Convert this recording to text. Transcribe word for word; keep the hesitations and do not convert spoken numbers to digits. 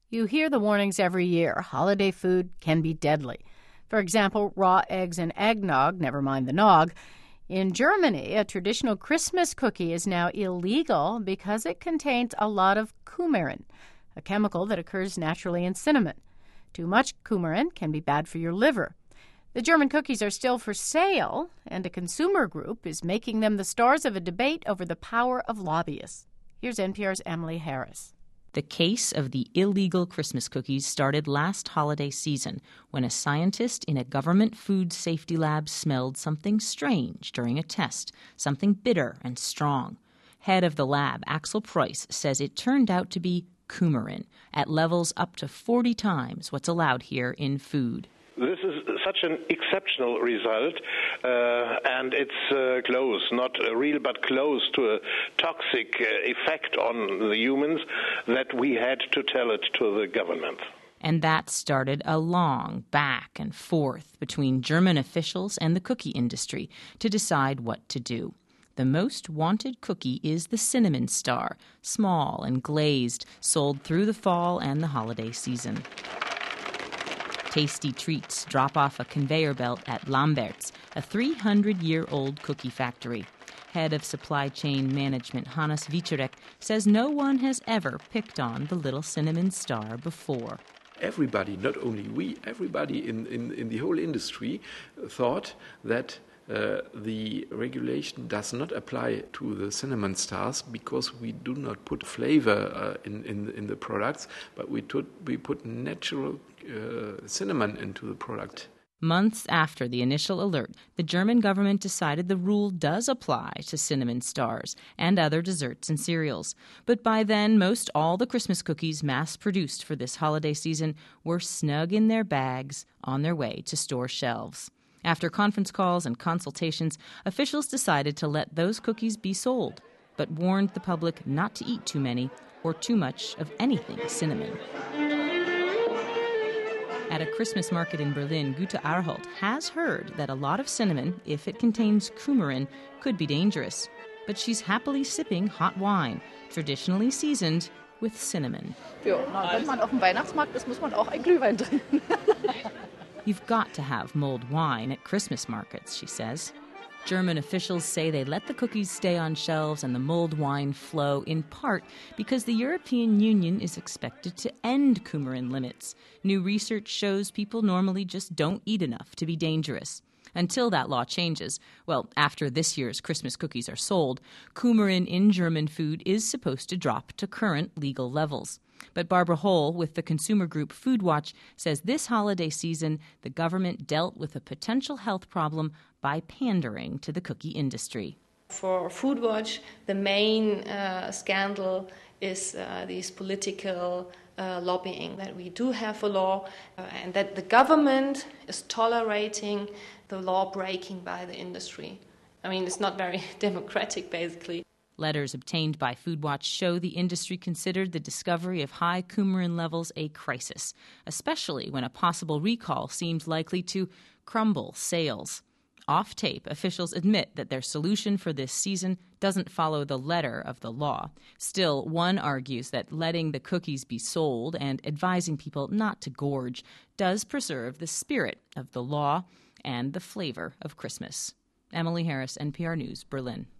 You hear the warnings every year. Holiday food can be deadly. For example, raw eggs and eggnog, never mind the nog. In Germany, a traditional Christmas cookie is now illegal because it contains a lot of coumarin, a chemical that occurs naturally in cinnamon. Too much coumarin can be bad for your liver. The German cookies are still for sale, and a consumer group is making them the stars of a debate over the power of lobbyists. Here's N P R's Emily Harris. The case of the illegal Christmas cookies started last holiday season when a scientist in a government food safety lab smelled something strange during a test, something bitter and strong. Head of the lab, Axel Preuss, says it turned out to be coumarin at levels up to forty times what's allowed here in food. This is such an exceptional result, uh, and it's uh, close, not real, but close to a toxic uh, effect on the humans that we had to tell it to the government. And that started a long back and forth between German officials and the cookie industry to decide what to do. The most wanted cookie is the Cinnamon Star, small and glazed, sold through the fall and the holiday season. Tasty treats drop off a conveyor belt at Lambert's, a three hundred year old cookie factory. Head of supply chain management Hannes Wieczorek says no one has ever picked on the little Cinnamon Star before. Everybody, not only we, everybody in, in, in the whole industry thought that uh, the regulation does not apply to the cinnamon stars because we do not put flavor uh, in, in, in the products, but we, took, we put natural uh, cinnamon into the product. Months after the initial alert, the German government decided the rule does apply to cinnamon stars and other desserts and cereals. But by then, most all the Christmas cookies mass-produced for this holiday season were snug in their bags on their way to store shelves. After conference calls and consultations, officials decided to let those cookies be sold, but warned the public not to eat too many or too much of anything cinnamon. At a Christmas market in Berlin, Gute Arholt has heard that a lot of cinnamon, if it contains coumarin, could be dangerous. But she's happily sipping hot wine, traditionally seasoned with cinnamon. Ja, na, wenn man auf dem Weihnachtsmarkt ist, muss man auch ein Glühwein trinken. You've got to have mulled wine at Christmas markets, she says. German officials say they let the cookies stay on shelves and the mulled wine flow in part because the European Union is expected to end coumarin limits. New research shows people normally just don't eat enough to be dangerous. Until that law changes, well, after this year's Christmas cookies are sold, coumarin in German food is supposed to drop to current legal levels. But Barbara Hole with the consumer group Food Watch says this holiday season the government dealt with a potential health problem by pandering to the cookie industry. For Food Watch, the main uh, scandal is uh, these political uh, lobbying, that we do have a law uh, and that the government is tolerating the law breaking by the industry. I mean, it's not very democratic, basically. Letters obtained by Food Watch show the industry considered the discovery of high coumarin levels a crisis, especially when a possible recall seemed likely to crumble sales. Off tape, officials admit that their solution for this season doesn't follow the letter of the law. Still, one argues that letting the cookies be sold and advising people not to gorge does preserve the spirit of the law and the flavor of Christmas. Emily Harris, N P R News, Berlin.